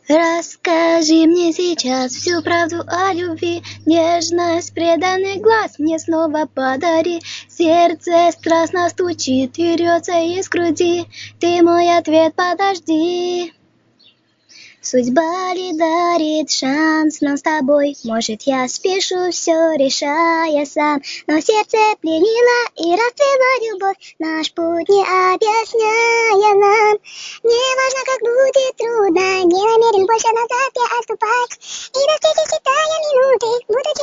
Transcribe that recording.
Расскажи мне сейчас всю правду о любви, нежность преданных глаз мне снова подари. Сердце страстно стучит и рвется из груди, ты мой ответ подожди. Судьба ли дарит шанс нам с тобой? Может, я спешу все, решая сам, но сердце пленило и расцвела любовь, наш путь не объясняя нам. Не важно, как будет трудно, не намерен больше назад я отступать, и до встречи считая минуты, буду